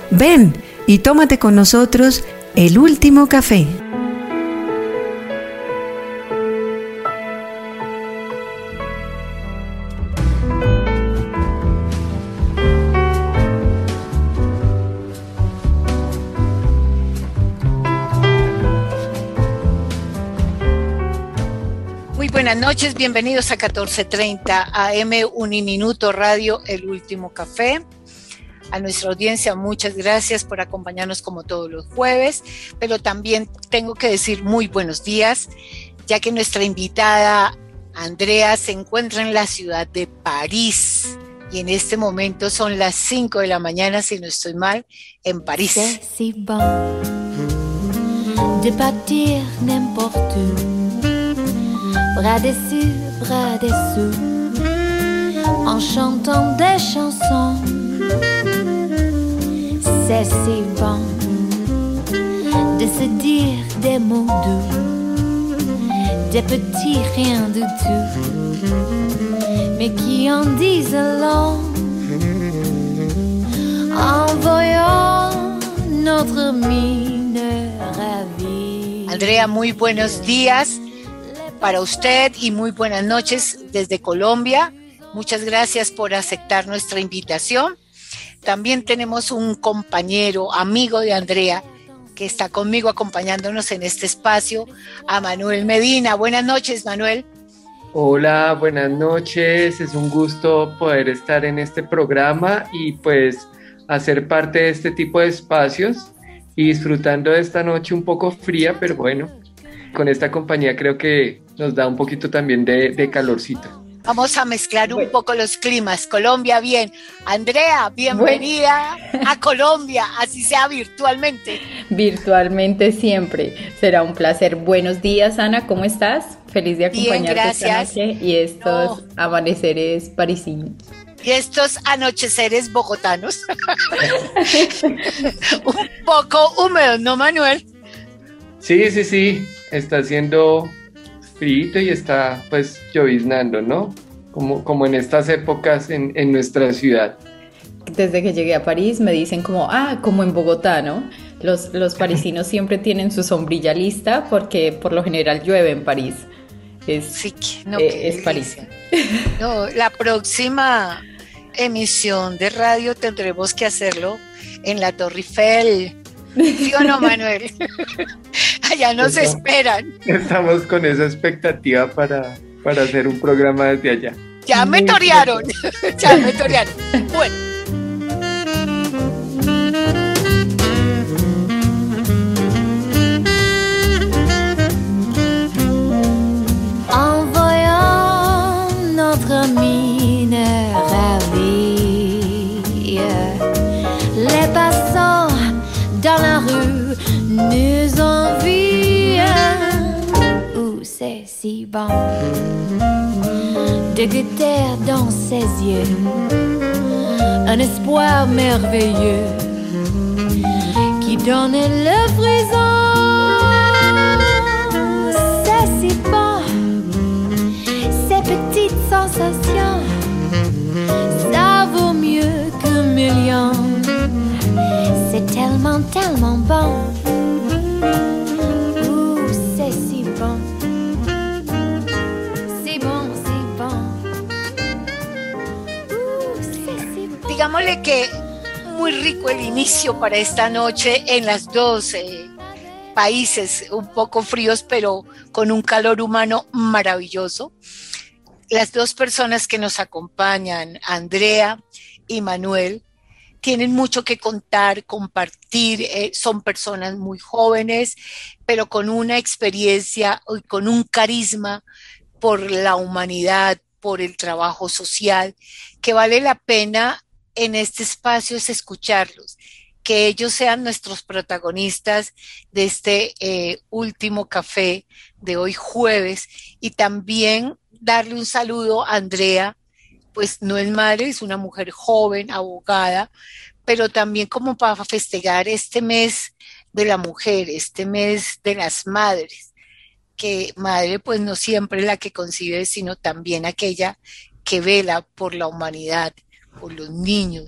Ven y tómate con nosotros el último café. Buenas noches, bienvenidos a 14:30 AM Uniminuto Radio, el último café. A nuestra audiencia, muchas gracias por acompañarnos como todos los jueves, pero también tengo que decir muy buenos días, ya que nuestra invitada Andrea se encuentra en la ciudad de París y en este momento son las 5 de la mañana, si no estoy mal, en París. C'est si bon de partir n'importe où. Bras dessus, bras dessous, en chantant des chansons. C'est si bon de se dire des mots doux, des petits riens du tout, mais qui en disent long, en voyant notre mine ravie. Andrea, muy buenos días para usted y muy buenas noches desde Colombia. Muchas gracias por aceptar nuestra invitación. También tenemos un compañero, amigo de Andrea, que está conmigo acompañándonos en este espacio, a Manuel Medina. Buenas noches, Manuel. Hola, buenas noches. Es un gusto poder estar en este programa y pues hacer parte de este tipo de espacios y disfrutando de esta noche un poco fría, pero bueno, con esta compañía creo que nos da un poquito también de calorcito. Vamos a mezclar un poco los climas. Colombia, bien. Andrea, bienvenida a Colombia, así sea virtualmente. Virtualmente siempre. Será un placer. Buenos días, Ana, ¿cómo estás? Feliz de acompañarte esta noche y estos amaneceres parisinos. Y estos anocheceres bogotanos. Un poco húmedos, ¿no, Manuel? Sí. Está haciendo frío y está pues lloviznando, ¿no? Como en estas épocas en nuestra ciudad. Desde que llegué a París me dicen como en Bogotá, ¿no? Los parisinos siempre tienen su sombrilla lista porque por lo general llueve en París. Es París. No, la próxima emisión de radio tendremos que hacerlo en la Torre Eiffel. ¿Sí o no, Manuel? Allá nos esperan. Estamos con esa expectativa para hacer un programa desde allá. Ya me torearon. Bueno. En voyant notre mine ravie, les passants dans la rue nous envient. C'est si bon de guetter dans ses yeux un espoir merveilleux qui donne le frisson. C'est si bon, ces petites sensations, ça vaut mieux qu'un million. C'est tellement, tellement bon. C'est si bon. C'est bon, c'est bon. C'est si bon. Digámosle que muy rico el inicio para esta noche en las dos países un poco fríos, pero con un calor humano maravilloso. Las dos personas que nos acompañan, Andrea y Manuel, tienen mucho que contar, compartir, son personas muy jóvenes, pero con una experiencia y con un carisma por la humanidad, por el trabajo social, que vale la pena en este espacio es escucharlos, que ellos sean nuestros protagonistas de este último café de hoy jueves, y también darle un saludo a Andrea, pues no es madre, es una mujer joven, abogada, pero también como para festejar este mes de la mujer, este mes de las madres, que madre pues no siempre es la que concibe, sino también aquella que vela por la humanidad, por los niños,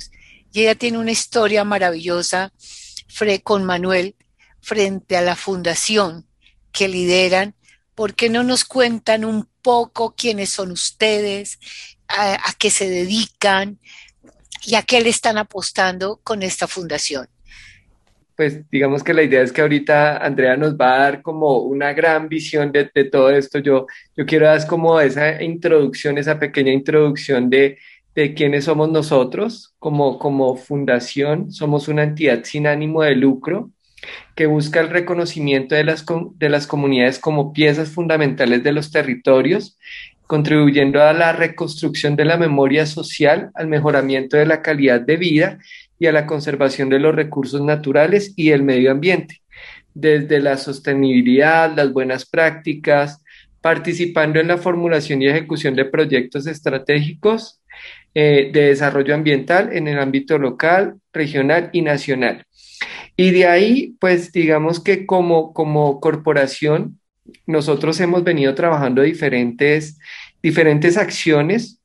y ella tiene una historia maravillosa con Manuel frente a la fundación que lideran. ¿Por qué no nos cuentan un poco quiénes son ustedes, a qué se dedican y a qué le están apostando con esta fundación? Pues digamos que la idea es que ahorita Andrea nos va a dar como una gran visión de todo esto. Yo quiero dar como esa introducción, esa pequeña introducción de quiénes somos nosotros como fundación. Somos una entidad sin ánimo de lucro que busca el reconocimiento de las comunidades como piezas fundamentales de los territorios, contribuyendo a la reconstrucción de la memoria social, al mejoramiento de la calidad de vida y a la conservación de los recursos naturales y el medio ambiente, desde la sostenibilidad, las buenas prácticas, participando en la formulación y ejecución de proyectos estratégicos de desarrollo ambiental en el ámbito local, regional y nacional. Y de ahí, pues digamos que como corporación, nosotros hemos venido trabajando diferentes acciones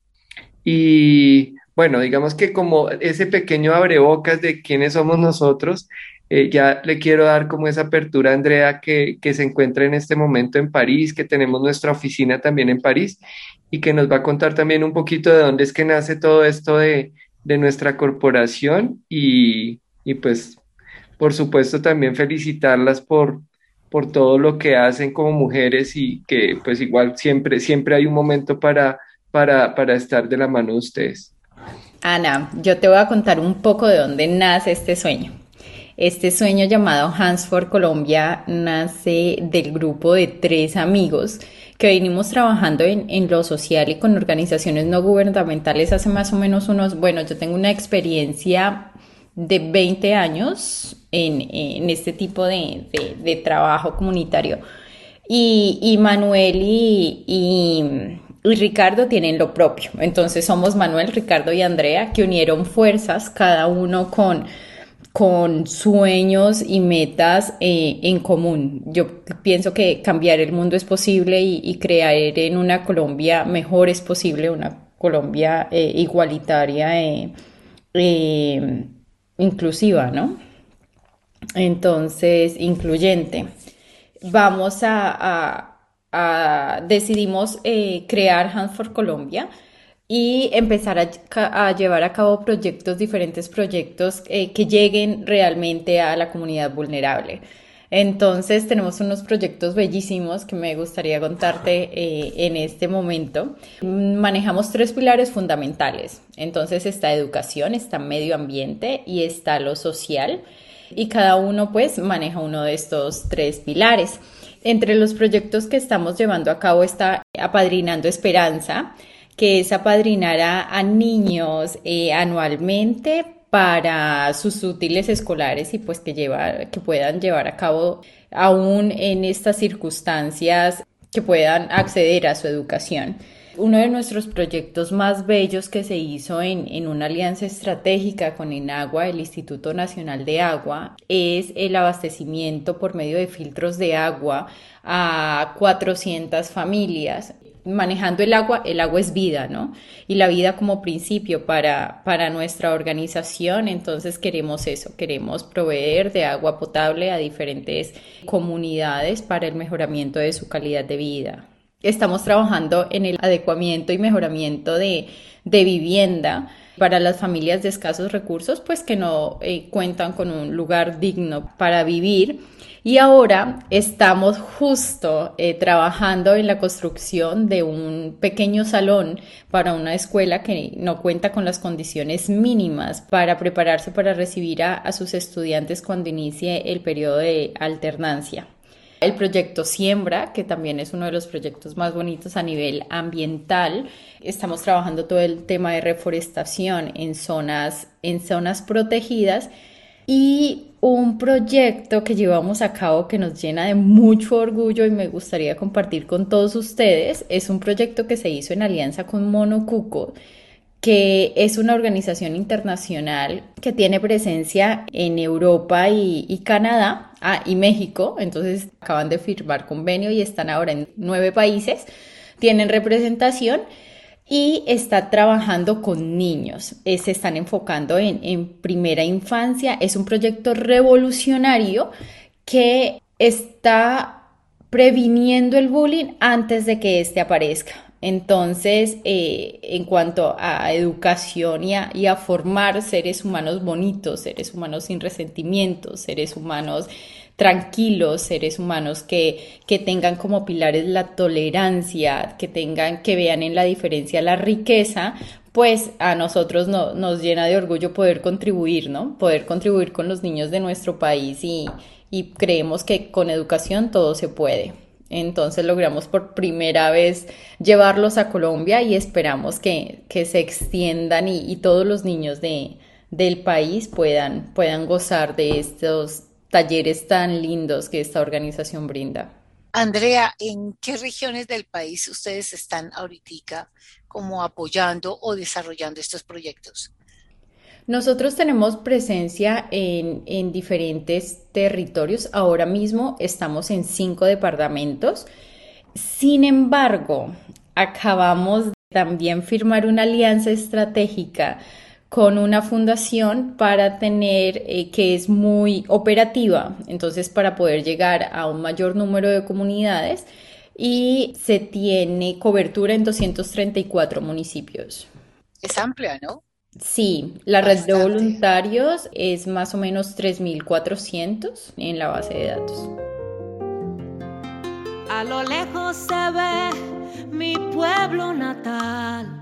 y bueno, digamos que como ese pequeño abrebocas de quiénes somos nosotros, ya le quiero dar como esa apertura a Andrea que se encuentra en este momento en París, que tenemos nuestra oficina también en París y que nos va a contar también un poquito de dónde es que nace todo esto de nuestra corporación y pues por supuesto también felicitarlas por todo lo que hacen como mujeres y que pues igual siempre hay un momento para estar de la mano de ustedes. Ana, yo te voy a contar un poco de dónde nace este sueño. Este sueño llamado Hands for Colombia nace del grupo de 3 amigos que venimos trabajando en lo social y con organizaciones no gubernamentales hace más o menos yo tengo una experiencia de 20 años en este tipo de trabajo comunitario. Y Manuel y Ricardo tienen lo propio. Entonces somos Manuel, Ricardo y Andrea que unieron fuerzas, cada uno con sueños y metas en común. Yo pienso que cambiar el mundo es posible y crear en una Colombia mejor es posible, una Colombia igualitaria, inclusiva, ¿no? Entonces, incluyente. Decidimos crear Hands for Colombia y empezar a llevar a cabo diferentes proyectos que lleguen realmente a la comunidad vulnerable. Entonces tenemos unos proyectos bellísimos que me gustaría contarte en este momento. Manejamos 3 pilares fundamentales. Entonces está educación, está medio ambiente y está lo social. Y cada uno pues maneja uno de estos 3 pilares. Entre los proyectos que estamos llevando a cabo está Apadrinando Esperanza, que es apadrinar a niños anualmente para sus útiles escolares y pues que puedan llevar a cabo aún en estas circunstancias, que puedan acceder a su educación. Uno de nuestros proyectos más bellos que se hizo en una alianza estratégica con ENAGUA, el Instituto Nacional de Agua, es el abastecimiento por medio de filtros de agua a 400 familias. Manejando el agua es vida, ¿no? Y la vida como principio para nuestra organización, entonces queremos proveer de agua potable a diferentes comunidades para el mejoramiento de su calidad de vida. Estamos trabajando en el adecuamiento y mejoramiento de vivienda para las familias de escasos recursos, pues que no cuentan con un lugar digno para vivir. Y ahora estamos justo trabajando en la construcción de un pequeño salón para una escuela que no cuenta con las condiciones mínimas para prepararse para recibir a sus estudiantes cuando inicie el periodo de alternancia. El proyecto Siembra, que también es uno de los proyectos más bonitos a nivel ambiental. Estamos trabajando todo el tema de reforestación en zonas protegidas. Y un proyecto que llevamos a cabo que nos llena de mucho orgullo y me gustaría compartir con todos ustedes es un proyecto que se hizo en alianza con Monocuco, que es una organización internacional que tiene presencia en Europa y Canadá y México. Entonces acaban de firmar convenio y están ahora en 9 países, tienen representación. y está trabajando con niños. Se están enfocando en primera infancia. Es un proyecto revolucionario que está previniendo el bullying antes de que este aparezca. Entonces, en cuanto a educación y a formar seres humanos bonitos, seres humanos sin resentimientos, seres humanos tranquilos, seres humanos que tengan como pilares la tolerancia, que vean en la diferencia la riqueza, pues a nosotros nos llena de orgullo poder contribuir, ¿no? Poder contribuir con los niños de nuestro país y creemos que con educación todo se puede. Entonces logramos por primera vez llevarlos a Colombia y esperamos que se extiendan y todos los niños del país puedan gozar de estos talleres tan lindos que esta organización brinda. Andrea, ¿en qué regiones del país ustedes están ahorita como apoyando o desarrollando estos proyectos? Nosotros tenemos presencia en diferentes territorios. Ahora mismo estamos en 5 departamentos. Sin embargo, acabamos de también firmar una alianza estratégica con una fundación para tener, que es muy operativa, entonces para poder llegar a un mayor número de comunidades, y se tiene cobertura en 234 municipios. Es amplia, ¿no? Sí, la red de voluntarios es más o menos 3.400 en la base de datos. A lo lejos se ve mi pueblo natal.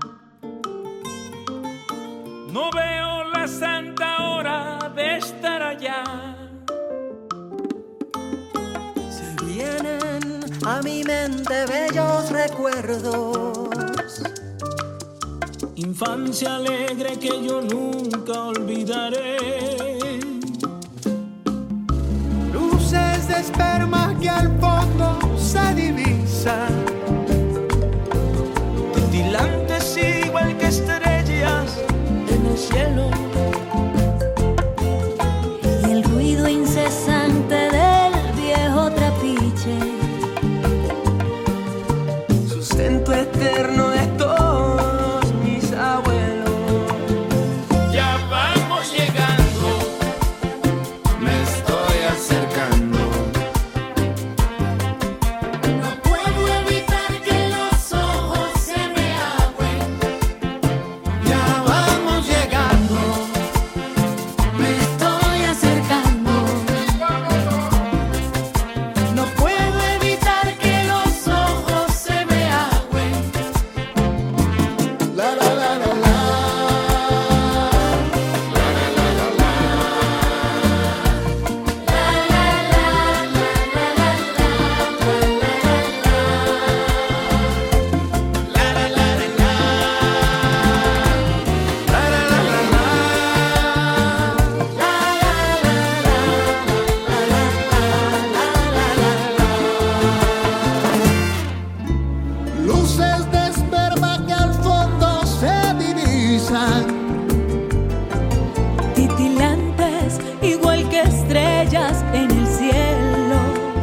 No veo la santa hora de estar allá. Se vienen a mi mente bellos recuerdos. Infancia alegre que yo nunca olvidaré. Luces de esperma que al fondo se divisan. Titilantes igual que estrellas en el cielo. Y el ruido incesante del viejo trapiche. Sustento eterno de todos mis abuelos. Ya vamos llegando, me estoy acercando. No puedo evitar que los ojos se me agüen. Ya vamos llegando. Me estoy acercando. No puedo evitar que los ojos se me agüen. La la la la la. Luces de esperma que al fondo se divisan. Titilantes igual que estrellas en el cielo.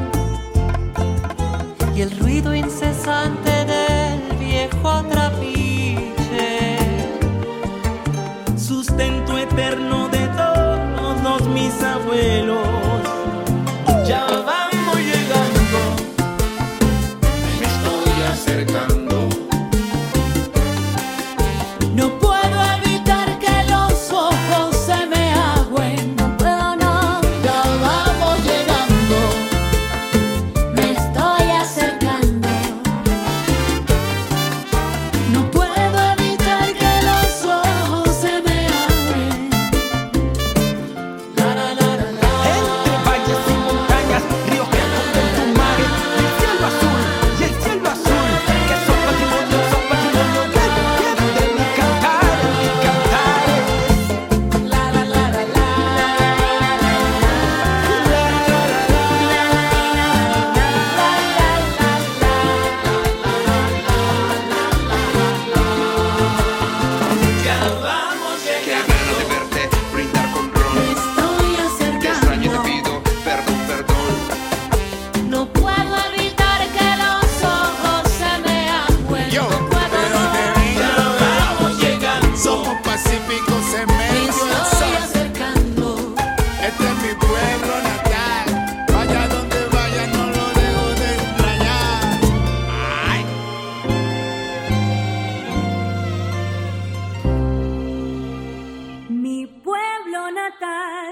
Y el ruido incesante del viejo trapiche. Sustento eterno de todos mis abuelos. Ya vamos llegando, me estoy acercando. No puedo evitar que los ojos se me agüen. No puedo, no. Ya vamos llegando. Me estoy acercando. No puedo evitar que los ojos se me abren. La la la la la. Entre mi pueblo natal. Vaya donde vaya, no lo dejo de extrañar. Ay. Mi pueblo natal.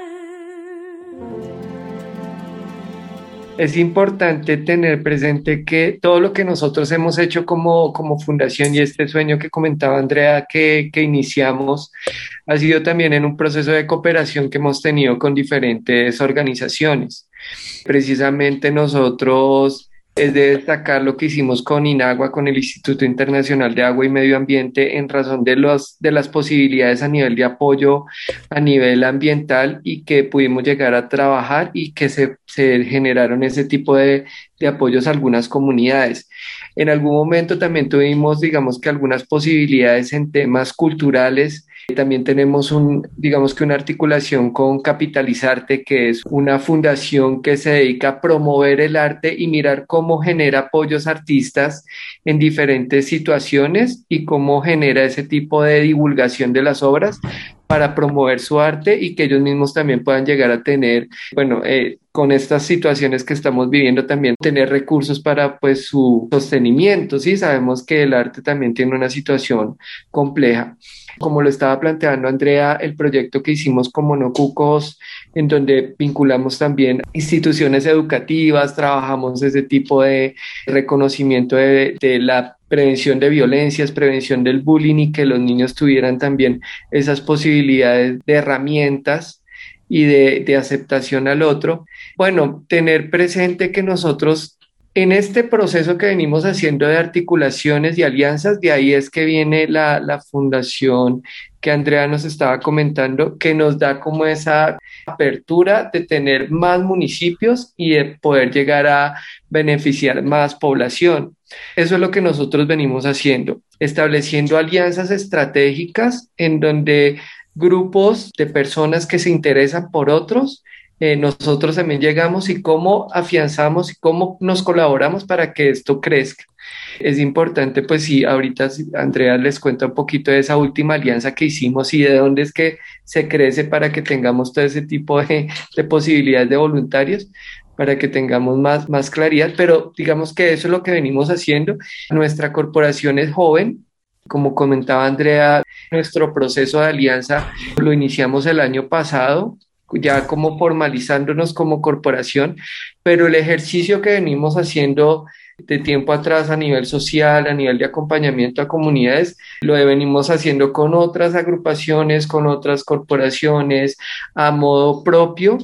Es importante tener presente que todo lo que nosotros hemos hecho como fundación y este sueño que comentaba Andrea que iniciamos ha sido también en un proceso de cooperación que hemos tenido con diferentes organizaciones. Precisamente nosotros es de destacar lo que hicimos con INAGUA, con el Instituto Internacional de Agua y Medio Ambiente, en razón de las posibilidades a nivel de apoyo a nivel ambiental y que pudimos llegar a trabajar y que se generaron ese tipo de apoyos a algunas comunidades. En algún momento también tuvimos, digamos que algunas posibilidades en temas culturales. También tenemos digamos que una articulación con Capitalizarte, que es una fundación que se dedica a promover el arte y mirar cómo genera apoyos a artistas en diferentes situaciones y cómo genera ese tipo de divulgación de las obras para promover su arte y que ellos mismos también puedan llegar a tener, bueno, con estas situaciones que estamos viviendo también tener recursos para pues su sostenimiento, ¿sí? Sabemos que el arte también tiene una situación compleja. Como lo estaba planteando Andrea, el proyecto que hicimos con Monocucos, en donde vinculamos también instituciones educativas, trabajamos ese tipo de reconocimiento de la prevención de violencias, prevención del bullying y que los niños tuvieran también esas posibilidades de herramientas y de aceptación al otro. Bueno, tener presente que nosotros en este proceso que venimos haciendo de articulaciones y alianzas, de ahí es que viene la fundación que Andrea nos estaba comentando, que nos da como esa apertura de tener más municipios y de poder llegar a beneficiar más población. Eso es lo que nosotros venimos haciendo, estableciendo alianzas estratégicas en donde grupos de personas que se interesan por otros, nosotros también llegamos y cómo afianzamos y cómo nos colaboramos para que esto crezca. Es importante, pues sí, ahorita Andrea les cuenta un poquito de esa última alianza que hicimos y de dónde es que se crece para que tengamos todo ese tipo de posibilidades de voluntarios, para que tengamos más claridad, pero digamos que eso es lo que venimos haciendo. Nuestra corporación es joven. Como comentaba Andrea, nuestro proceso de alianza lo iniciamos el año pasado, ya como formalizándonos como corporación, pero el ejercicio que venimos haciendo de tiempo atrás a nivel social, a nivel de acompañamiento a comunidades, lo venimos haciendo con otras agrupaciones, con otras corporaciones, a modo propio.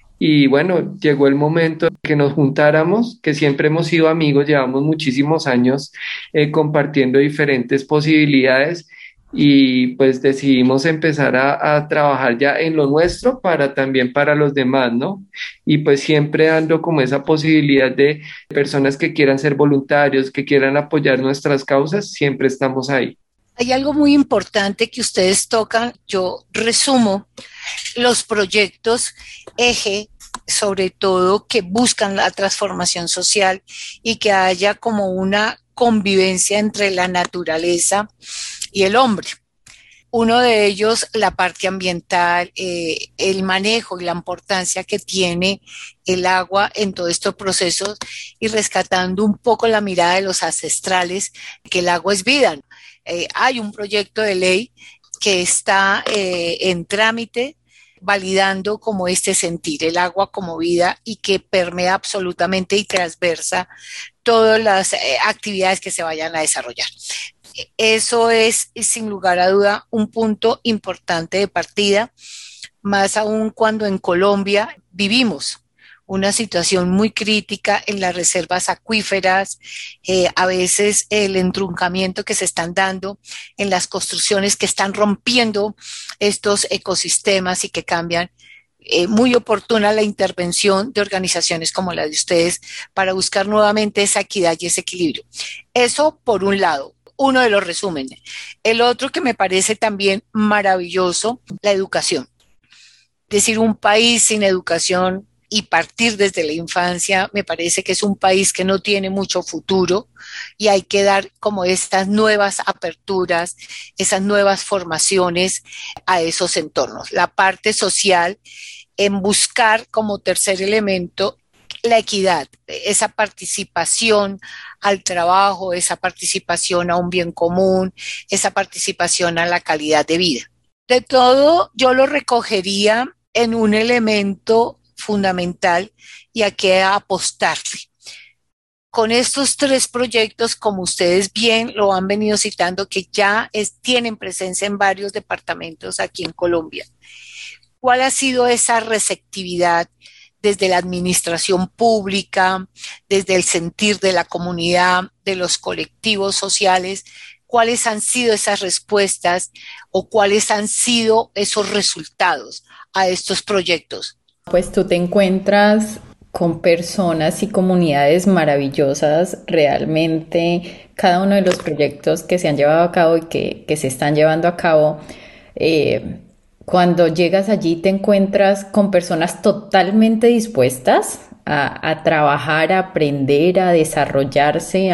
Y bueno, llegó el momento que nos juntáramos, que siempre hemos sido amigos, llevamos muchísimos años compartiendo diferentes posibilidades y pues decidimos empezar a trabajar ya en lo nuestro también para los demás, ¿no? Y pues siempre dando como esa posibilidad de personas que quieran ser voluntarios, que quieran apoyar nuestras causas, siempre estamos ahí. Hay algo muy importante que ustedes tocan, yo resumo los proyectos eje, sobre todo que buscan la transformación social y que haya como una convivencia entre la naturaleza y el hombre. Uno de ellos, la parte ambiental, el manejo y la importancia que tiene el agua en todos estos procesos y rescatando un poco la mirada de los ancestrales, que el agua es vida. Hay un proyecto de ley que está en trámite validando como este sentir, el agua como vida y que permea absolutamente y transversa todas las actividades que se vayan a desarrollar. Eso es, sin lugar a duda, un punto importante de partida, más aún cuando en Colombia vivimos una situación muy crítica en las reservas acuíferas, a veces el entruncamiento que se están dando en las construcciones que están rompiendo estos ecosistemas y que cambian. Muy oportuna la intervención de organizaciones como la de ustedes para buscar nuevamente esa equidad y ese equilibrio. Eso por un lado, uno de los resúmenes. El otro que me parece también maravilloso, la educación. Es decir, un país sin educación y partir desde la infancia, me parece que es un país que no tiene mucho futuro y hay que dar como estas nuevas aperturas, esas nuevas formaciones a esos entornos. La parte social en buscar como tercer elemento la equidad, esa participación al trabajo, esa participación a un bien común, esa participación a la calidad de vida. De todo, yo lo recogería en un elemento fundamental y a qué apostarle. Con estos 3 proyectos, como ustedes bien lo han venido citando, que ya tienen presencia en varios departamentos aquí en Colombia, ¿cuál ha sido esa receptividad desde la administración pública, desde el sentir de la comunidad, de los colectivos sociales? ¿Cuáles han sido esas respuestas o cuáles han sido esos resultados a estos proyectos? Pues tú te encuentras con personas y comunidades maravillosas. Realmente cada uno de los proyectos que se han llevado a cabo y que se están llevando a cabo, cuando llegas allí te encuentras con personas totalmente dispuestas a trabajar, a aprender, a desarrollarse,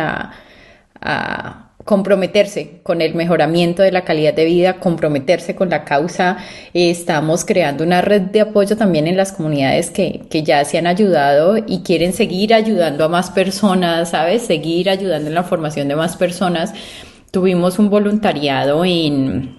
a comprometerse con el mejoramiento de la calidad de vida, comprometerse con la causa. Estamos creando una red de apoyo también en las comunidades que ya se han ayudado y quieren seguir ayudando a más personas, ¿sabes? Seguir ayudando en la formación de más personas. Tuvimos un voluntariado en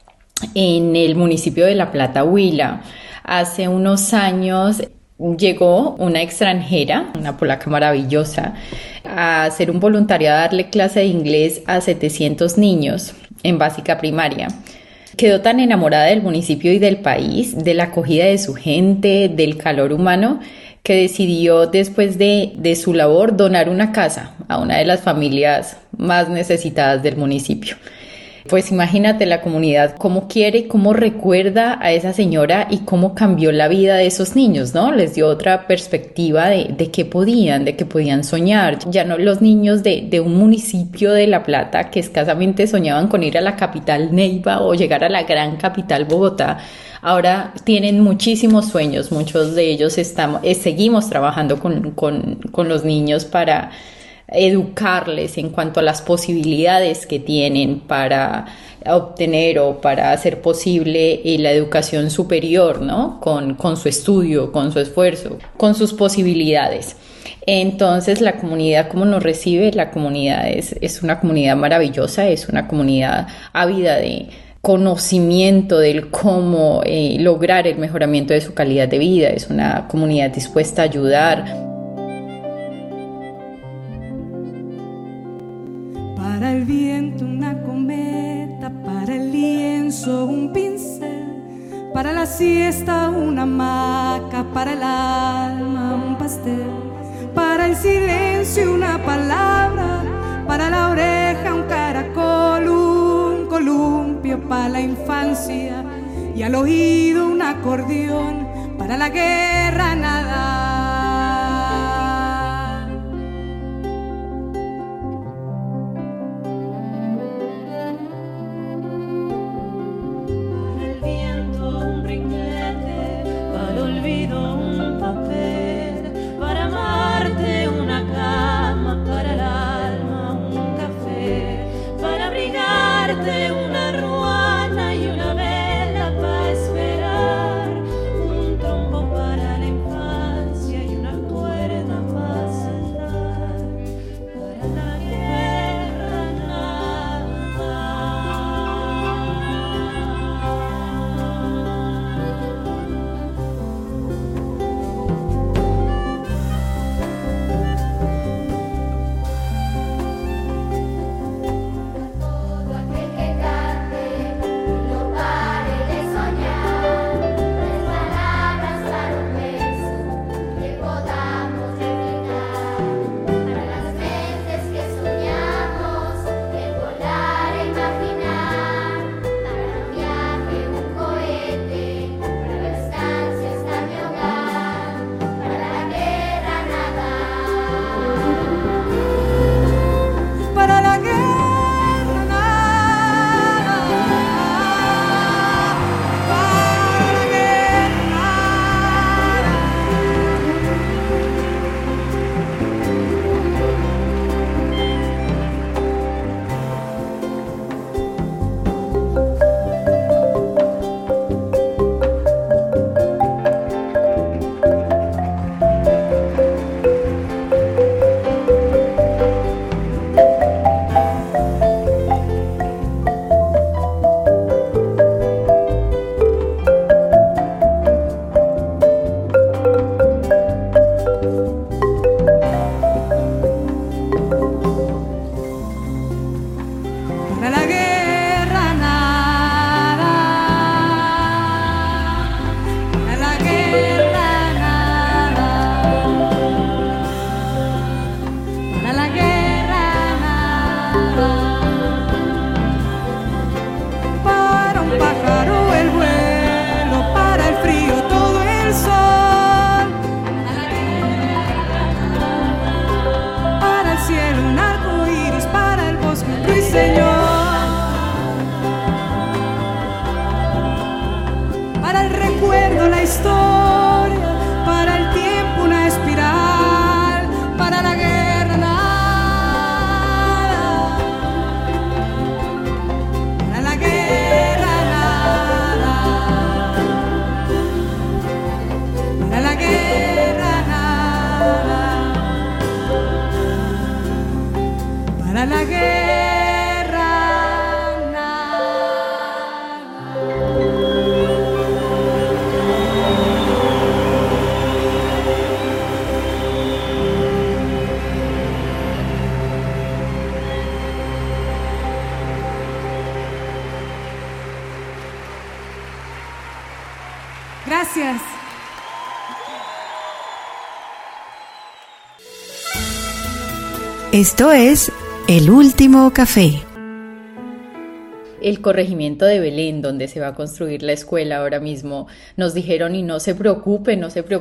el municipio de La Plata, Huila. Hace unos años llegó una extranjera, una polaca maravillosa, a hacer un voluntariado, a darle clase de inglés a 700 niños en básica primaria. Quedó tan enamorada del municipio y del país, de la acogida de su gente, del calor humano, que decidió, después de su labor, donar una casa a una de las familias más necesitadas del municipio. Pues imagínate la comunidad, cómo quiere, cómo recuerda a esa señora y cómo cambió la vida de esos niños, ¿no? Les dio otra perspectiva de qué podían soñar. Ya no los niños de un municipio de La Plata que escasamente soñaban con ir a la capital Neiva o llegar a la gran capital Bogotá. Ahora tienen muchísimos sueños, muchos de ellos seguimos trabajando con los niños para educarles en cuanto a las posibilidades que tienen para obtener o para hacer posible la educación superior, ¿no? Con su estudio, con su esfuerzo, con sus posibilidades. Entonces la comunidad, ¿cómo nos recibe? La comunidad es una comunidad maravillosa, es una comunidad ávida de conocimiento del cómo lograr el mejoramiento de su calidad de vida, es una comunidad dispuesta a ayudar. Para el viento una cometa, para el lienzo un pincel, para la siesta una hamaca, para el alma un pastel, para el silencio una palabra, para la oreja un caracol, un columpio para la infancia y al oído un acordeón, para la guerra nada. Una ruana y una vela para esperar, un trompo para Esto es El Último Café. El corregimiento de Belén, donde se va a construir la escuela ahora mismo, nos dijeron y no se preocupe,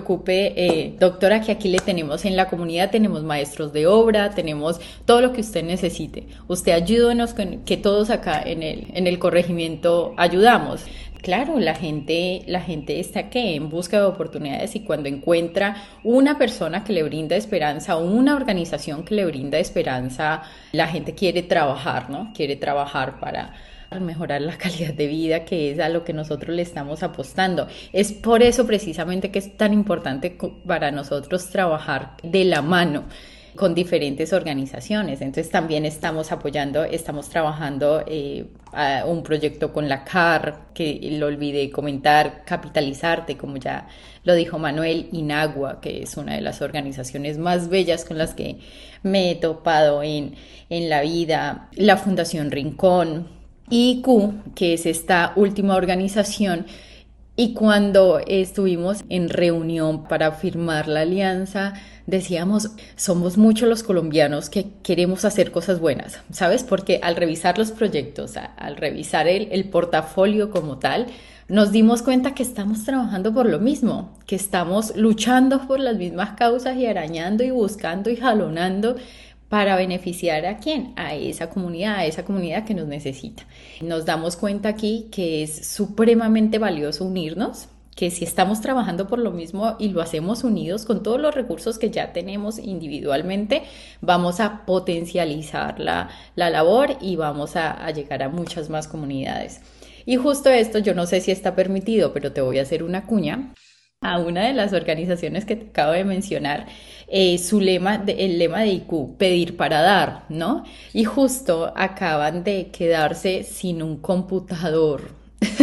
doctora, que aquí le tenemos en la comunidad, tenemos maestros de obra, tenemos todo lo que usted necesite. Usted ayúdenos, que todos acá en el corregimiento ayudamos. Claro, la gente está en busca de oportunidades, y cuando encuentra una persona que le brinda esperanza o una organización que le brinda esperanza, la gente quiere trabajar, ¿no? Quiere trabajar para mejorar la calidad de vida, que es a lo que nosotros le estamos apostando. Es por eso precisamente que es tan importante para nosotros trabajar de la mano con diferentes organizaciones. Entonces también estamos trabajando a un proyecto con la CAR, que lo olvidé comentar, Capitalizarte, como ya lo dijo Manuel, INAGUA, que es una de las organizaciones más bellas con las que me he topado en la vida, la Fundación Rincón, IQ, que es esta última organización. Y cuando estuvimos en reunión para firmar la alianza, decíamos, somos muchos los colombianos que queremos hacer cosas buenas, ¿sabes? Porque al revisar los proyectos, al revisar el portafolio como tal, nos dimos cuenta que estamos trabajando por lo mismo, que estamos luchando por las mismas causas y arañando y buscando y jalonando para beneficiar ¿a quién? A esa comunidad que nos necesita. Nos damos cuenta aquí que es supremamente valioso unirnos, que si estamos trabajando por lo mismo y lo hacemos unidos con todos los recursos que ya tenemos individualmente, vamos a potencializar la labor y vamos a llegar a muchas más comunidades. Y justo esto, yo no sé si está permitido, pero te voy a hacer una cuña a una de las organizaciones que te acabo de mencionar. El lema de IQ, pedir para dar, ¿no? Y justo acaban de quedarse sin un computador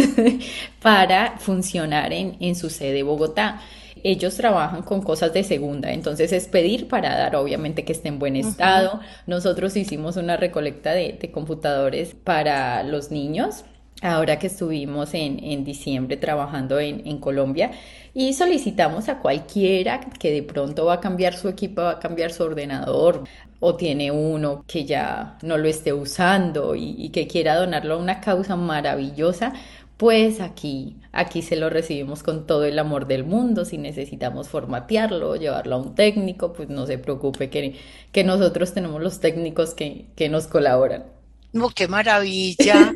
para funcionar en su sede Bogotá. Ellos trabajan con cosas de segunda, entonces es pedir para dar, obviamente que esté en buen estado. Nosotros hicimos una recolecta de computadores para los niños, ahora que estuvimos en diciembre trabajando en Colombia, y solicitamos a cualquiera que de pronto va a cambiar su equipo, va a cambiar su ordenador, o tiene uno que ya no lo esté usando y que quiera donarlo a una causa maravillosa, pues aquí se lo recibimos con todo el amor del mundo. Si necesitamos formatearlo, llevarlo a un técnico, pues no se preocupe que nosotros tenemos los técnicos que nos colaboran. ¡Oh, qué maravilla!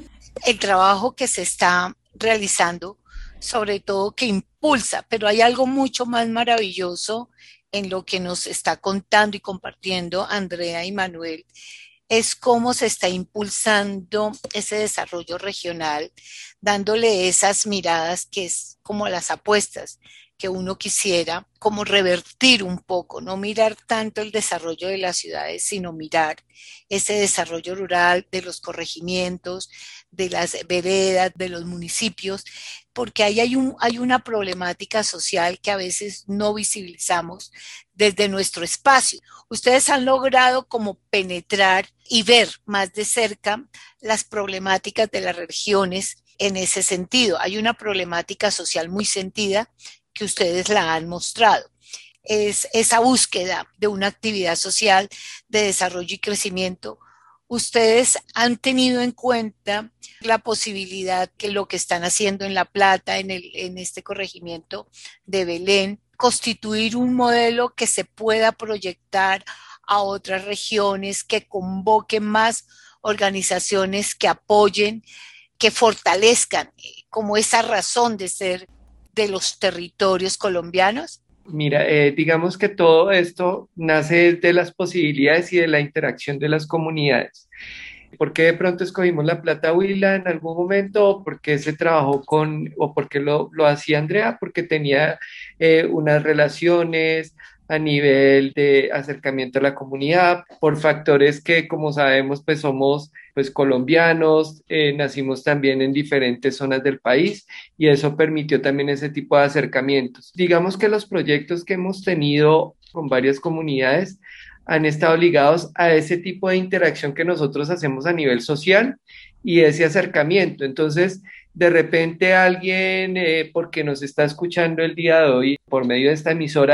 El trabajo que se está realizando, sobre todo que impulsa, pero hay algo mucho más maravilloso en lo que nos está contando y compartiendo Andrea y Manuel, es cómo se está impulsando ese desarrollo regional, dándole esas miradas que es como las apuestas que uno quisiera, como revertir un poco, no mirar tanto el desarrollo de las ciudades, sino mirar ese desarrollo rural de los corregimientos, de las veredas, de los municipios, porque ahí hay una problemática social que a veces no visibilizamos desde nuestro espacio. Ustedes han logrado como penetrar y ver más de cerca las problemáticas de las regiones en ese sentido. Hay una problemática social muy sentida que ustedes la han mostrado. Es esa búsqueda de una actividad social de desarrollo y crecimiento. Ustedes han tenido en cuenta la posibilidad que lo que están haciendo en La Plata, en este corregimiento de Belén, constituir un modelo que se pueda proyectar a otras regiones, que convoque más organizaciones que apoyen, que fortalezcan como esa razón de ser de los territorios colombianos? Mira, digamos que todo esto nace de las posibilidades y de la interacción de las comunidades. ¿Por qué de pronto escogimos La Plata Huila en algún momento? ¿O por qué se trabajó o por qué lo hacía Andrea? Porque tenía unas relaciones a nivel de acercamiento a la comunidad, por factores que, como sabemos, pues somos pues colombianos, nacimos también en diferentes zonas del país y eso permitió también ese tipo de acercamientos. Digamos que los proyectos que hemos tenido con varias comunidades han estado ligados a ese tipo de interacción que nosotros hacemos a nivel social y ese acercamiento. Entonces, de repente alguien, porque nos está escuchando el día de hoy por medio de esta emisora,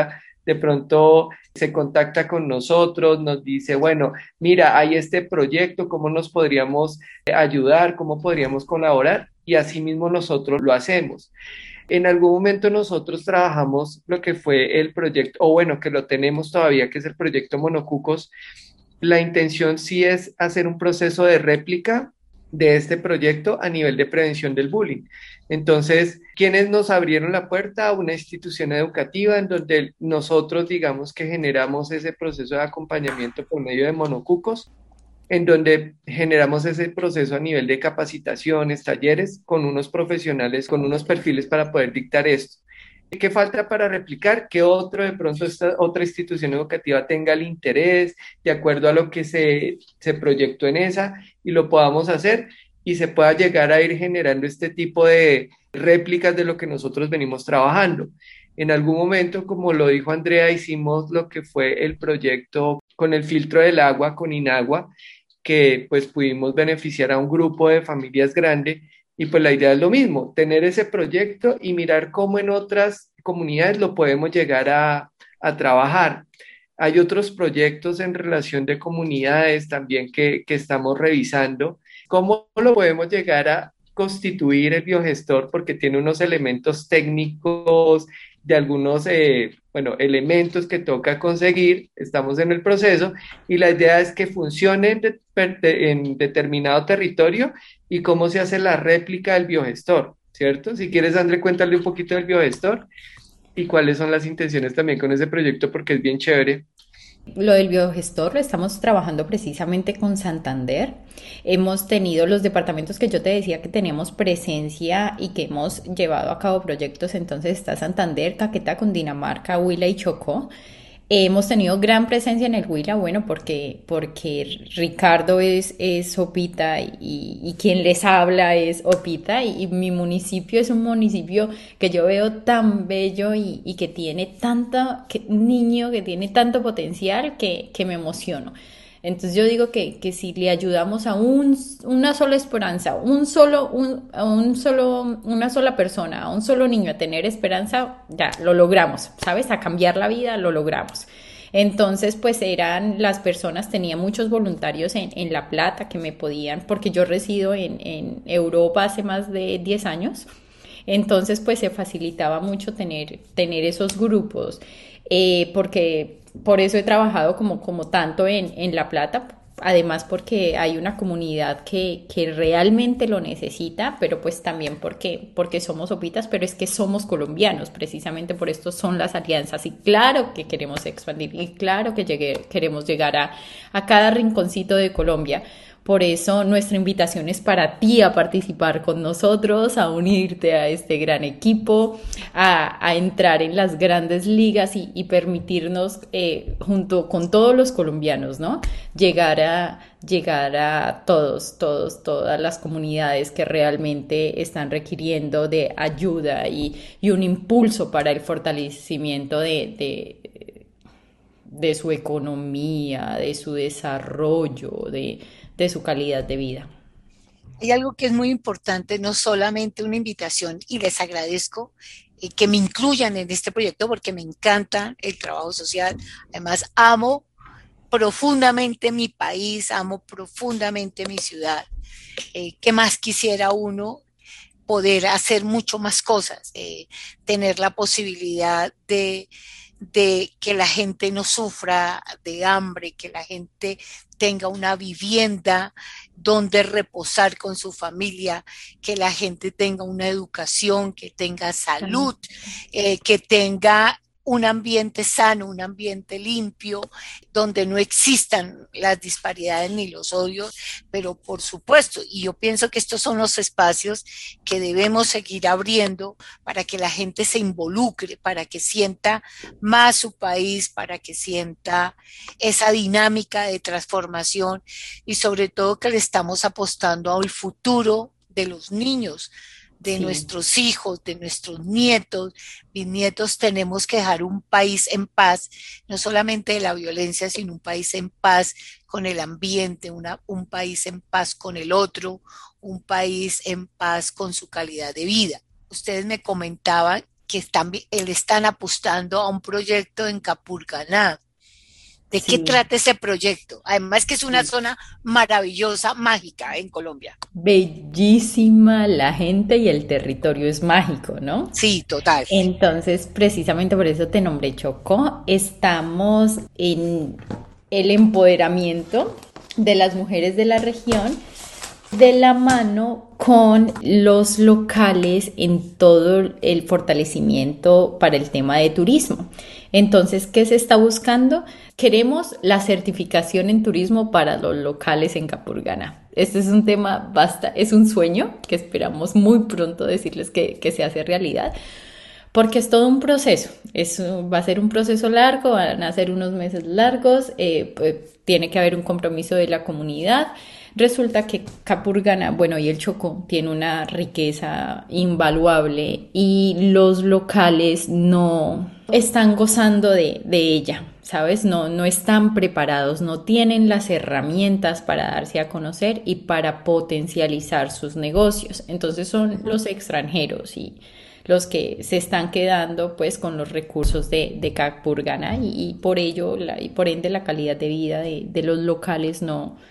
de pronto se contacta con nosotros, nos dice, bueno, mira, hay este proyecto, ¿cómo nos podríamos ayudar? ¿Cómo podríamos colaborar? Y así mismo nosotros lo hacemos. En algún momento nosotros trabajamos lo que fue el proyecto, o bueno, que lo tenemos todavía, que es el proyecto Monocucos. La intención sí es hacer un proceso de réplica de este proyecto a nivel de prevención del bullying. Entonces, ¿quiénes nos abrieron la puerta? A una institución educativa en donde nosotros, digamos que generamos ese proceso de acompañamiento por medio de Monocucos, en donde generamos ese proceso a nivel de capacitaciones, talleres, con unos profesionales, con unos perfiles para poder dictar esto. ¿Qué falta para replicar? Que otro, de pronto, esta otra institución educativa tenga el interés de acuerdo a lo que se proyectó en esa y lo podamos hacer y se pueda llegar a ir generando este tipo de réplicas de lo que nosotros venimos trabajando. En algún momento, como lo dijo Andrea, hicimos lo que fue el proyecto con el filtro del agua, con Inagua, que pues pudimos beneficiar a un grupo de familias grande. Y pues la idea es lo mismo, tener ese proyecto y mirar cómo en otras comunidades lo podemos llegar a trabajar. Hay otros proyectos en relación de comunidades también que estamos revisando. ¿Cómo lo podemos llegar a constituir el biogestor? Porque tiene unos elementos técnicos de algunos elementos que toca conseguir, estamos en el proceso y la idea es que funcione en determinado territorio y cómo se hace la réplica del biogestor, ¿cierto? Si quieres, André, cuéntale un poquito del biogestor y cuáles son las intenciones también con ese proyecto porque es bien chévere. Lo del biogestor lo estamos trabajando precisamente con Santander. Hemos tenido los departamentos que yo te decía que tenemos presencia y que hemos llevado a cabo proyectos. Entonces está Santander, Caquetá, Cundinamarca, Huila y Chocó. Hemos tenido gran presencia en el Huila, bueno, porque Ricardo es Opita y quien les habla es Opita y mi municipio es un municipio que yo veo tan bello y que tiene niño que tiene tanto potencial que me emociono. Entonces yo digo que si le ayudamos a una sola esperanza, una sola persona, a un solo niño a tener esperanza, ya lo logramos, ¿sabes? A cambiar la vida lo logramos. Entonces, pues las personas, tenía muchos voluntarios en La Plata que me podían, porque yo resido en Europa hace más de 10 años. Entonces, pues se facilitaba mucho tener esos grupos, porque por eso he trabajado como tanto en La Plata, además porque hay una comunidad que realmente lo necesita, pero pues también porque somos opitas, pero es que somos colombianos, precisamente por esto son las alianzas y claro que queremos expandir y claro que queremos llegar a cada rinconcito de Colombia. Por eso nuestra invitación es para ti a participar con nosotros, a unirte a este gran equipo, a entrar en las grandes ligas y permitirnos, junto con todos los colombianos, ¿no? Llegar a todas las comunidades que realmente están requiriendo de ayuda y un impulso para el fortalecimiento de su economía, de su desarrollo, de su calidad de vida. Hay algo que es muy importante, no solamente una invitación, y les agradezco que me incluyan en este proyecto porque me encanta el trabajo social. Además, amo profundamente mi país, amo profundamente mi ciudad. ¿Qué más quisiera uno? Poder hacer mucho más cosas, tener la posibilidad de que la gente no sufra de hambre, que la gente tenga una vivienda donde reposar con su familia, que la gente tenga una educación, que tenga salud, que tenga un ambiente sano, un ambiente limpio, donde no existan las disparidades ni los odios, pero por supuesto, y yo pienso que estos son los espacios que debemos seguir abriendo para que la gente se involucre, para que sienta más su país, para que sienta esa dinámica de transformación y sobre todo que le estamos apostando al futuro de los niños, de nuestros hijos, de nuestros nietos, bisnietos. Tenemos que dejar un país en paz, no solamente de la violencia, sino un país en paz con el ambiente, un país en paz con el otro, un país en paz con su calidad de vida. Ustedes me comentaban que le están apostando a un proyecto en Capurganá. ¿De qué trata ese proyecto? Además que es una zona maravillosa, mágica en Colombia. Bellísima, la gente y el territorio es mágico, ¿no? Sí, total. Entonces, precisamente por eso te nombré Chocó. Estamos en el empoderamiento de las mujeres de la región de la mano con los locales en todo el fortalecimiento para el tema de turismo. Entonces, ¿qué se está buscando? Queremos la certificación en turismo para los locales en Capurganá. Este es un tema es un sueño que esperamos muy pronto decirles que se hace realidad, porque es todo un proceso. Va a ser un proceso largo, van a ser unos meses largos, pues, tiene que haber un compromiso de la comunidad. Resulta que Capurganá, y el Chocó tiene una riqueza invaluable y los locales no están gozando de ella, ¿sabes? No están preparados, no tienen las herramientas para darse a conocer y para potencializar sus negocios. Entonces son los extranjeros y los que se están quedando pues con los recursos de Capurganá y por ello y por ende la calidad de vida de los locales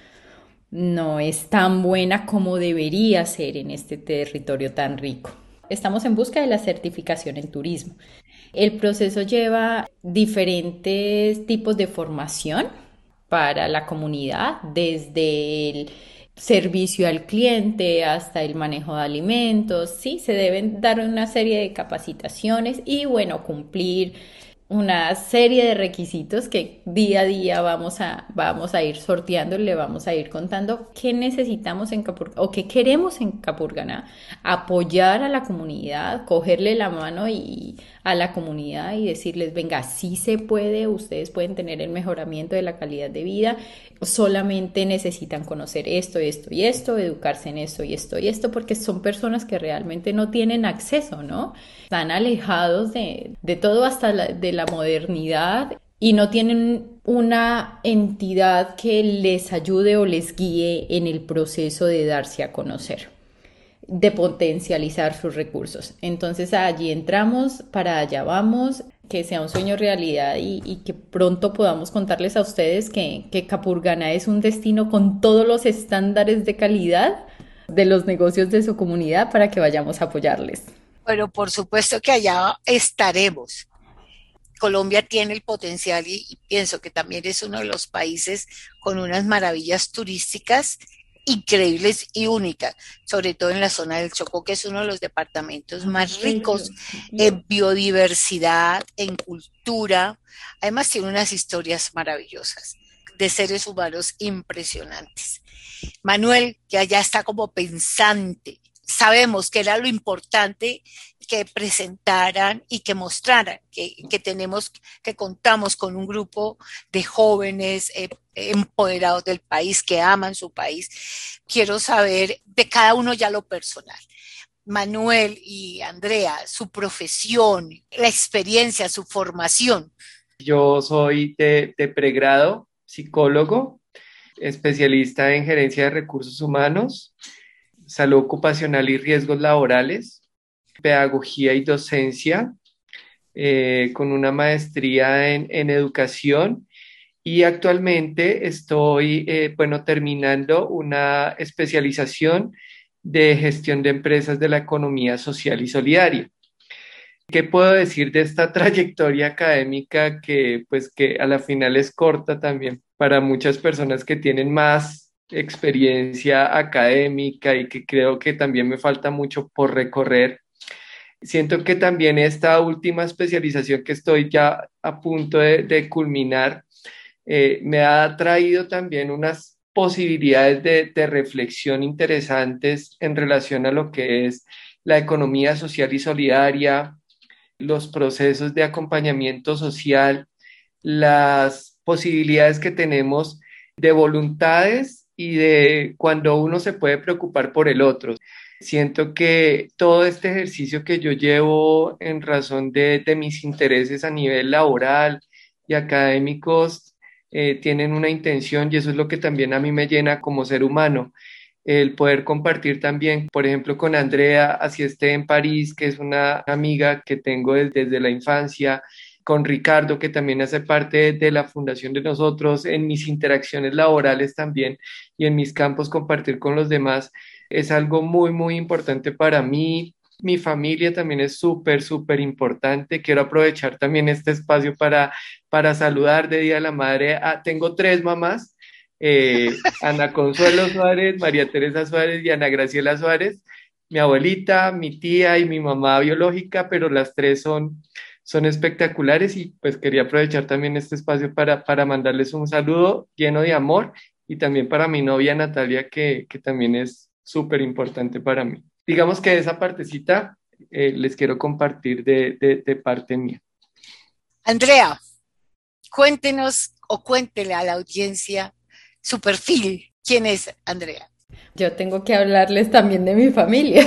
no es tan buena como debería ser en este territorio tan rico. Estamos en busca de la certificación en turismo. El proceso lleva diferentes tipos de formación para la comunidad, desde el servicio al cliente hasta el manejo de alimentos. Sí, se deben dar una serie de capacitaciones y cumplir una serie de requisitos que día a día vamos a ir sorteando, le vamos a ir contando qué necesitamos en Capurganá o qué queremos en Capurganá, apoyar a la comunidad, cogerle la mano a la comunidad y decirles, venga, sí se puede, ustedes pueden tener el mejoramiento de la calidad de vida, solamente necesitan conocer esto, esto y esto, educarse en esto y esto y esto, porque son personas que realmente no tienen acceso, ¿no? Están alejados de todo hasta de la modernidad y no tienen una entidad que les ayude o les guíe en el proceso de darse a conocer, de potencializar sus recursos. Entonces allí entramos, para allá vamos, que sea un sueño realidad y que pronto podamos contarles a ustedes que Capurganá es un destino con todos los estándares de calidad de los negocios de su comunidad para que vayamos a apoyarles. Pero por supuesto que allá estaremos. Colombia tiene el potencial y pienso que también es uno de los países con unas maravillas turísticas increíbles y únicas, sobre todo en la zona del Chocó, que es uno de los departamentos más ricos en biodiversidad, en cultura. Además tiene unas historias maravillosas de seres humanos impresionantes. Manuel, que allá está como pensante, sabemos que era lo importante que presentaran y que mostraran que contamos con un grupo de jóvenes empoderados del país, que aman su país. Quiero saber de cada uno ya lo personal. Manuel y Andrea, su profesión, la experiencia, su formación. Yo soy de pregrado, psicólogo, especialista en gerencia de recursos humanos, salud ocupacional y riesgos laborales, pedagogía y docencia, con una maestría en educación, y actualmente estoy terminando una especialización de gestión de empresas de la economía social y solidaria. ¿Qué puedo decir de esta trayectoria académica que a la final es corta también para muchas personas que tienen más experiencia académica y que creo que también me falta mucho por recorrer? Siento que también esta última especialización que estoy ya a punto de culminar me ha traído también unas posibilidades de reflexión interesantes en relación a lo que es la economía social y solidaria, los procesos de acompañamiento social, las posibilidades que tenemos de voluntades y de cuando uno se puede preocupar por el otro. Siento que todo este ejercicio que yo llevo en razón de mis intereses a nivel laboral y académicos tienen una intención, y eso es lo que también a mí me llena como ser humano. el poder compartir también, por ejemplo, con Andrea, así esté en París, que es una amiga que tengo desde la infancia, con Ricardo, que también hace parte de la fundación de nosotros, en mis interacciones laborales también y en mis campos, compartir con los demás es algo muy, muy importante para mí. Mi familia también es súper, súper importante. Quiero aprovechar también este espacio para saludar de Día de la Madre. Tengo tres mamás, Ana Consuelo Suárez, María Teresa Suárez y Ana Graciela Suárez, mi abuelita, mi tía y mi mamá biológica, pero las tres son espectaculares y pues quería aprovechar también este espacio para mandarles un saludo lleno de amor y también para mi novia Natalia, que también es súper importante para mí. Digamos que esa partecita les quiero compartir de parte mía. Andrea, cuéntenos o cuéntele a la audiencia su perfil. ¿Quién es Andrea? Yo tengo que hablarles también de mi familia.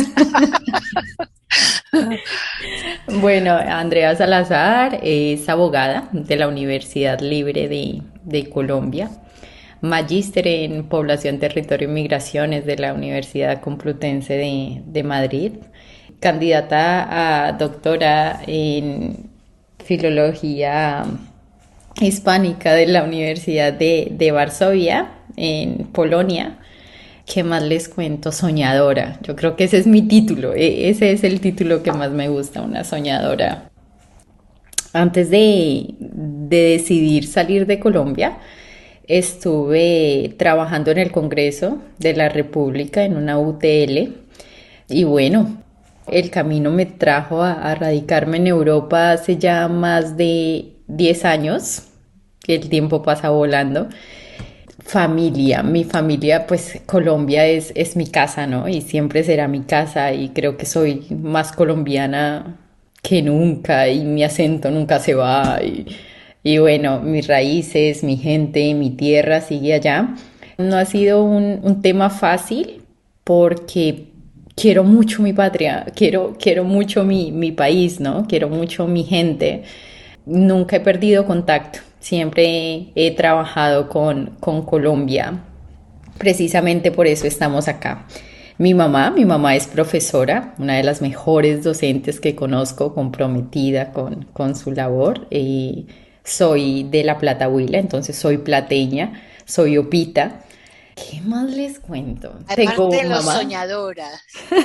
Bueno, Andrea Salazar es abogada de la Universidad Libre de Colombia, magíster en Población, Territorio y Migraciones de la Universidad Complutense de Madrid, candidata a doctora en Filología Hispánica de la Universidad de Varsovia, en Polonia. ¿Qué más les cuento? Soñadora. Yo creo que ese es mi título. Ese es el título que más me gusta, una soñadora. Antes de decidir salir de Colombia, estuve trabajando en el Congreso de la República en una UTL. Y bueno, el camino me trajo a radicarme en Europa hace ya más de 10 años. El tiempo pasa volando. Familia, mi familia, pues Colombia es mi casa, ¿no? Y siempre será mi casa y creo que soy más colombiana que nunca y mi acento nunca se va y bueno, mis raíces, mi gente, mi tierra sigue allá. No ha sido un tema fácil porque quiero mucho mi patria, quiero mucho mi país, ¿no? Quiero mucho mi gente. Nunca he perdido contacto. Siempre he trabajado con Colombia, precisamente por eso estamos acá. Mi mamá es profesora, una de las mejores docentes que conozco, comprometida con su labor. Soy de La Plata, Huila, entonces soy plateña, soy opita. ¿Qué más les cuento? Tengo de los soñadoras.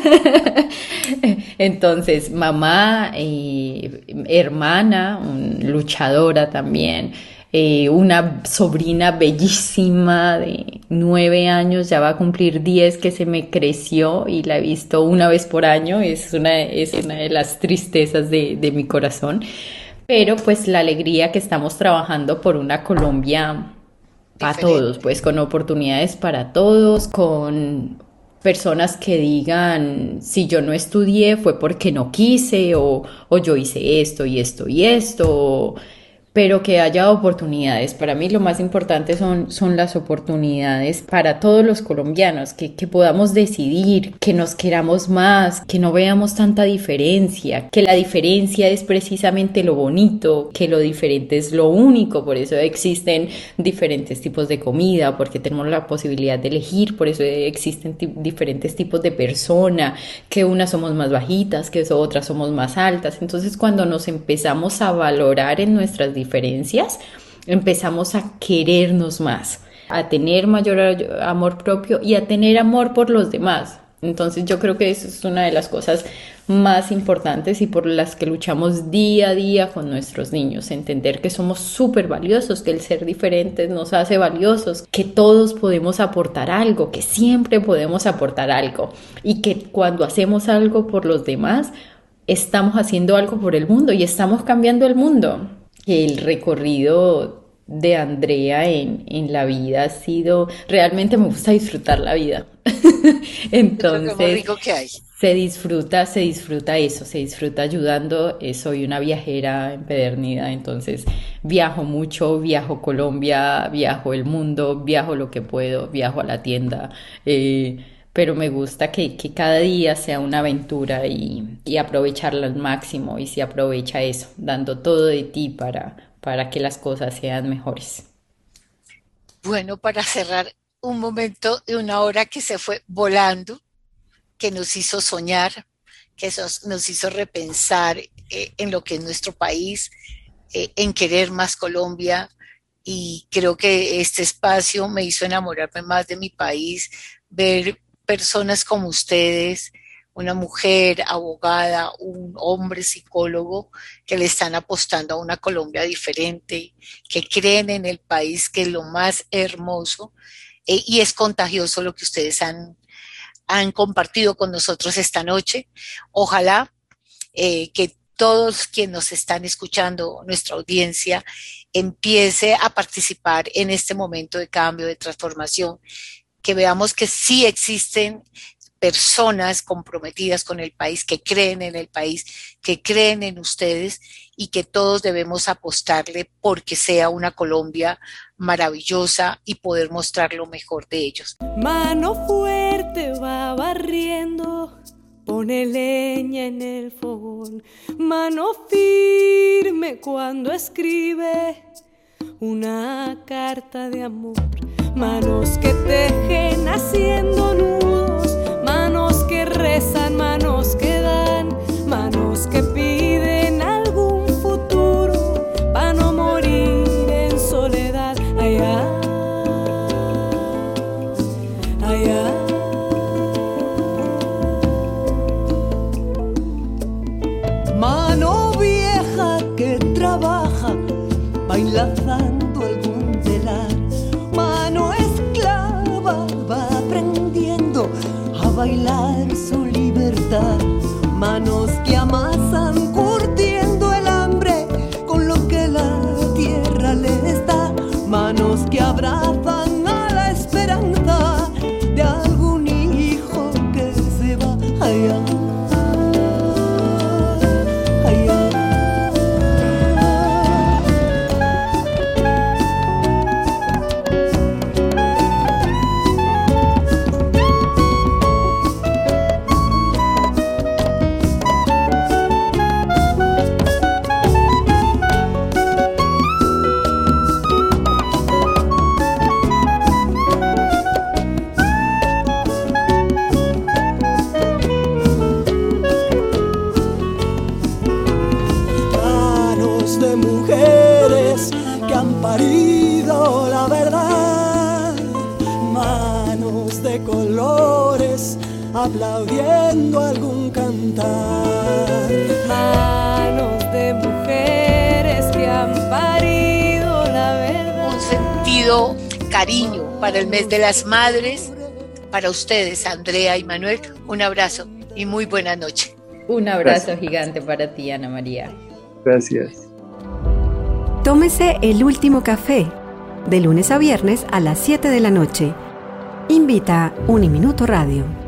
Entonces, mamá, hermana, luchadora también, una sobrina bellísima de 9 años, ya va a cumplir 10, que se me creció y la he visto una vez por año, es una de las tristezas de mi corazón, pero pues la alegría que estamos trabajando por una Colombia para todos, pues con oportunidades para todos, con personas que digan, si yo no estudié fue porque no quise, o yo hice esto y esto y esto, pero que haya oportunidades. Para mí lo más importante son las oportunidades para todos los colombianos, que podamos decidir, que nos queramos más, que no veamos tanta diferencia, que la diferencia es precisamente lo bonito, que lo diferente es lo único, por eso existen diferentes tipos de comida, porque tenemos la posibilidad de elegir, por eso existen diferentes tipos de persona, que unas somos más bajitas, que otras somos más altas. Entonces cuando nos empezamos a valorar en nuestras diferencias, empezamos a querernos más, a tener mayor amor propio y a tener amor por los demás. Entonces yo creo que eso es una de las cosas más importantes y por las que luchamos día a día con nuestros niños, entender que somos súper valiosos, que el ser diferentes nos hace valiosos, que todos podemos aportar algo, que siempre podemos aportar algo y que cuando hacemos algo por los demás, estamos haciendo algo por el mundo y estamos cambiando el mundo. El recorrido de Andrea en la vida ha sido, realmente me gusta disfrutar la vida. Entonces, lo rico que hay. se disfruta eso, se disfruta ayudando. Soy una viajera empedernida, entonces viajo mucho, viajo Colombia, viajo el mundo, viajo lo que puedo, viajo a la tienda, pero me gusta que cada día sea una aventura y aprovecharla al máximo, y se aprovecha eso, dando todo de ti para que las cosas sean mejores. Bueno, para cerrar un momento de una hora que se fue volando, que nos hizo soñar, que nos hizo repensar en lo que es nuestro país, en querer más Colombia, y creo que este espacio me hizo enamorarme más de mi país, ver personas como ustedes, una mujer abogada, un hombre psicólogo que le están apostando a una Colombia diferente, que creen en el país, que es lo más hermoso, y es contagioso lo que ustedes han compartido con nosotros esta noche. Ojalá que todos quienes nos están escuchando, nuestra audiencia, empiece a participar en este momento de cambio, de transformación, que veamos que sí existen personas comprometidas con el país, que creen en el país, que creen en ustedes, y que todos debemos apostarle porque sea una Colombia maravillosa y poder mostrar lo mejor de ellos. Mano fuerte va barriendo, pone leña en el fogón. Mano firme cuando escribe una carta de amor. Manos que tejen haciendo nudos, manos que rezan, manos que dan, manos que piden algún futuro para no morir en soledad. Allá, allá. Mano vieja que trabaja, va enlazando algún telar. Mano esclava va aprendiendo a bailar su libertad. Manos que amasan curtiendo el hambre con lo que la tierra les da. Manos que abrazan a la esperanza de algún hijo que se va allá. Parido la verdad, manos de colores aplaudiendo algún cantar, manos de mujeres que han parido la verdad. Un sentido cariño para el mes de las madres, para ustedes, Andrea y Manuel, un abrazo y muy buena noche. Un abrazo gigante para ti, Ana María. Gracias. Tómese el último café, de lunes a viernes a las 7 de la noche. Invita Uniminuto Radio.